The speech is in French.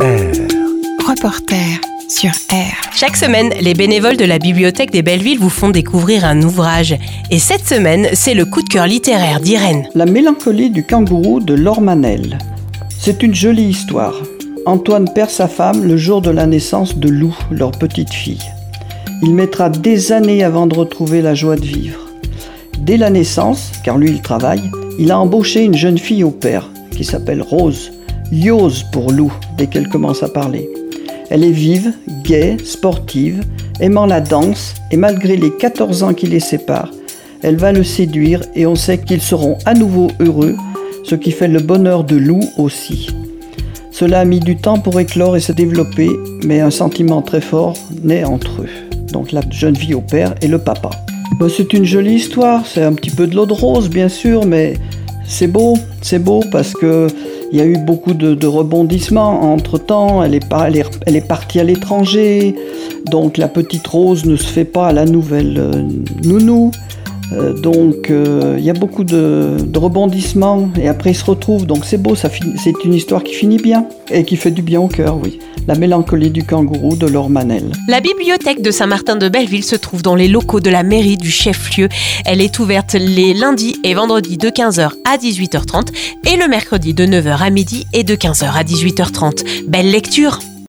Reporter sur R. Chaque semaine, les bénévoles de la Bibliothèque des Belleville vous font découvrir un ouvrage. Et cette semaine, c'est le coup de cœur littéraire d'Irène. La mélancolie du kangourou de Laure Manel. C'est une jolie histoire. Antoine perd sa femme le jour de la naissance de Lou, leur petite fille. Il mettra des années avant de retrouver la joie de vivre. Dès la naissance, car lui il travaille, il a embauché une jeune fille au père, qui s'appelle Rose. Liose pour Lou, dès qu'elle commence à parler. Elle est vive, gaie, sportive, aimant la danse, et malgré les 14 ans qui les séparent, elle va le séduire et on sait qu'ils seront à nouveau heureux, ce qui fait le bonheur de Lou aussi. Cela a mis du temps pour éclore et se développer, mais un sentiment très fort naît entre eux. Donc la jeune fille au père et le papa. C'est une jolie histoire, c'est un petit peu de l'eau de rose bien sûr, mais c'est beau parce que il y a eu beaucoup de rebondissements. Entre-temps, elle est partie à l'étranger, donc la petite Rose ne se fait pas à la nouvelle nounou. Donc il y a beaucoup de rebondissements et après ils se retrouvent, donc c'est beau, c'est une histoire qui finit bien et qui fait du bien au cœur, oui. La mélancolie du kangourou de Laure Manel. La bibliothèque de Saint-Martin-de-Belleville se trouve dans les locaux de la mairie du chef-lieu. Elle est ouverte les lundis et vendredis de 15h à 18h30 et le mercredi de 9h à midi et de 15h à 18h30. Belle lecture!